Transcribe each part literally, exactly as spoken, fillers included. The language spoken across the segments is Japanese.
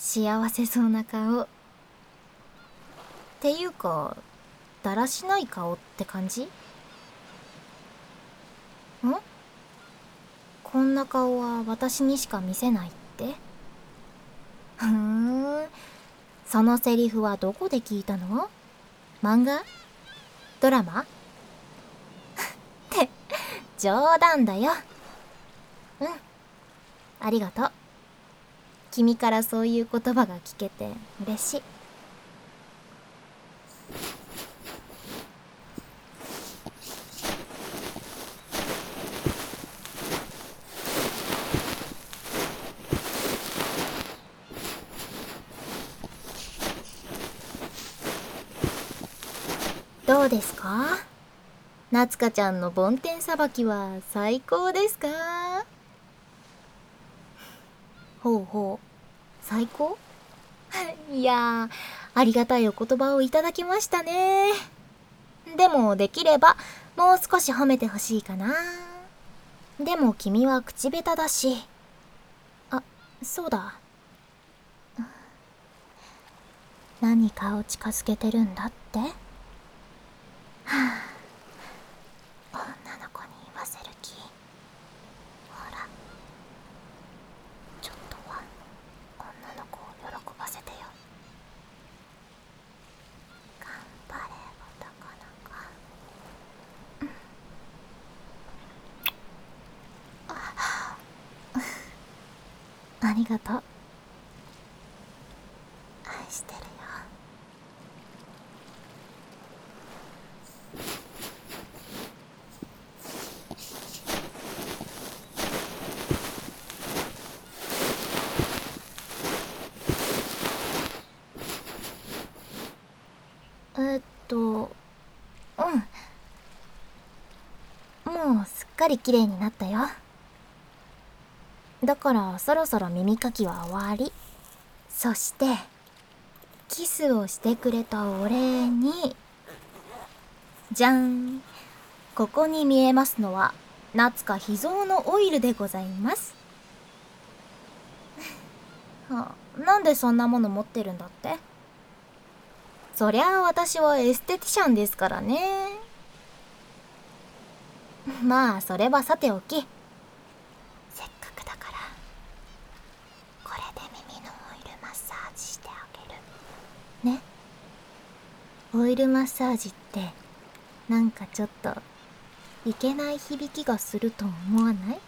幸せそうな顔。っていうか、だらしない顔って感じ？ん？こんな顔は私にしか見せないって？ふーん。そのセリフはどこで聞いたの？漫画？ドラマ？って冗談だよ。うん、ありがとう。君からそういう言葉が聞けて嬉しい。どうですか？夏香ちゃんの梵天さばきは最高ですか？ほうほう、最高？いやー、ありがたいお言葉をいただきましたね。でもできればもう少し褒めてほしいかな。でも君は口下手だし。あ、そうだ。何かを近づけてるんだって？はあ、女の子に言わせる気？ほら、ちょっとは女の子を喜ばせてよ。頑張れ、男の子。ありがとう。愛してるよ。えっと、うん。もうすっかり綺麗になったよ。だからそろそろ耳かきは終わり。そして、キスをしてくれたお礼に、じゃん。ここに見えますのは、夏香秘蔵のオイルでございます。はあ、なんでそんなもの持ってるんだって？そりゃあ私はエステティシャンですからね。まあそれはさておき、せっかくだからこれで耳のオイルマッサージしてあげるね。オイルマッサージってなんかちょっといけない響きがすると思わない？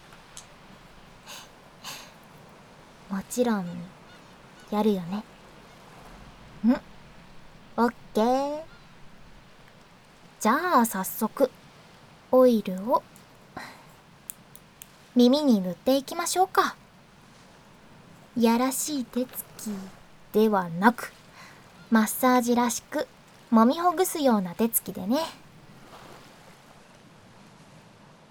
もちろんやるよね。ん？オッケー。じゃあ早速オイルを耳に塗っていきましょうか。やらしい手つきではなく、マッサージらしく揉みほぐすような手つきでね。